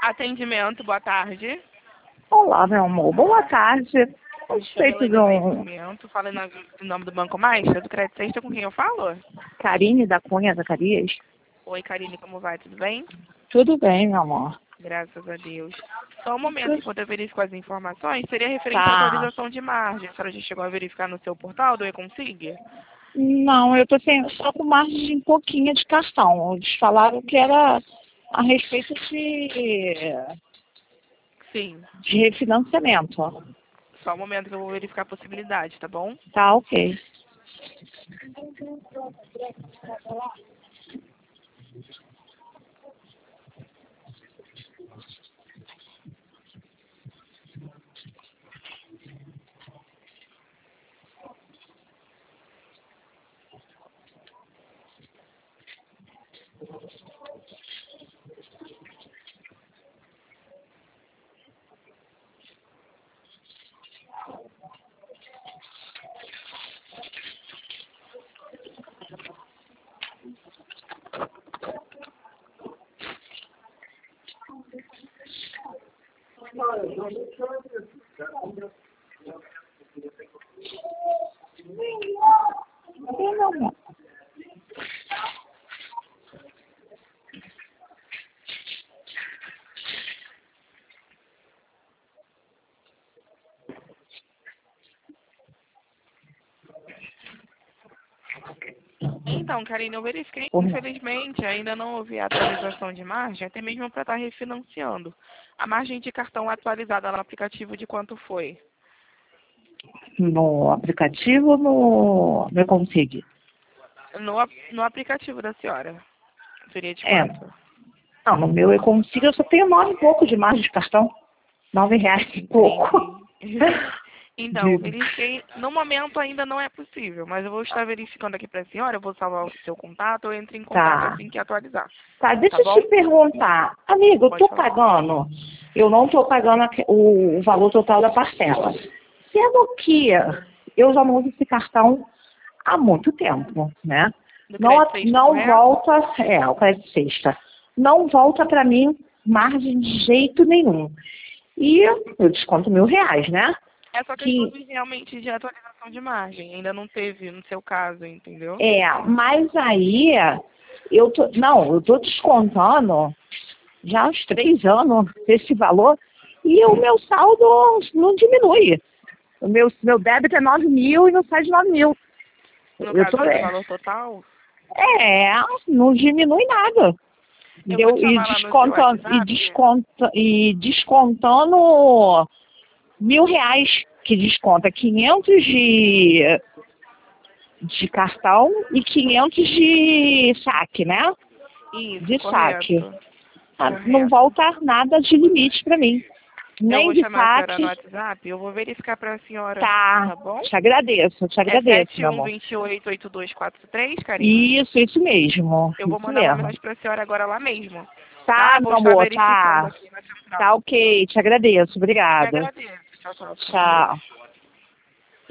Atendimento, boa tarde. Olá, meu amor. Boa tarde. A Me chamo respeito de Elaine do Nascimento, fala em nome do Banco Master, do Crédito Sexta, com quem eu falo? Karine da Cunha Zacarias. Oi, Karine, como vai? Tudo bem? Tudo bem, meu amor. Graças a Deus. Só um momento, enquanto eu verifico as informações, seria referente à Tá. atualização de margem. A senhora já chegou a verificar no seu portal do Econsig? Não, eu tô só com margem pouquinha de cartão. Eles falaram que era a respeito Sim. de refinanciamento. Só um momento que eu vou verificar a possibilidade, tá bom? Tá, ok. Sim, meu amor. Então, Karine, eu verifiquei, infelizmente, ainda não houve a atualização de margem, até mesmo para estar refinanciando. A margem de cartão atualizada no aplicativo de quanto foi? No aplicativo ou no Econsig? No aplicativo da senhora. Seria de É. quanto? Não, no meu Econsig eu só tenho 9 e pouco de margem de cartão. R$ 9 e pouco. Entendi. Então, verifiquei. No momento ainda não é possível, mas eu vou estar verificando aqui para a senhora, eu vou salvar o seu contato, eu entro em contato Tá. assim que atualizar. Tá, deixa Tá eu te bom? perguntar. Amigo, eu Pode tô falar. pagando, eu não tô pagando o valor total da parcela. Sendo que eu já não uso esse cartão há muito tempo, né? Do Não, crédito sexta, não correto? volta, o crédito sexta, não volta para mim margem de jeito nenhum. E eu desconto R$ 1.000, né? É só questão Que realmente de atualização de margem. Ainda não teve no seu caso, entendeu? mas aí eu tô descontando já há uns 3 anos esse valor e o meu saldo não diminui. O meu débito é 9.000 e não sai de 9.000. No Eu caso, tô, do valor total, não diminui nada. eu vou Entendeu? te chamar lá no seu WhatsApp. E descontando R$ 1.000, que desconta 500 de cartão e 500 de saque, né? Isso, De saque. correto. Não Correto. volta nada de limite para mim. Eu Nem vou de chamar a senhora no saque. WhatsApp, eu vou verificar para a senhora, Tá. tá bom? Te É agradeço, meu amor. 71288243, Karine? Isso mesmo. Eu vou Isso mandar uma mesmo. mensagem para a senhora agora lá mesmo, Tá, tá? Vou meu estar amor, verificando tá. aqui na Tá central. ok, te agradeço. Eu que Obrigada. agradeço. Tchau, tchau. Fica com Deus. Tchau.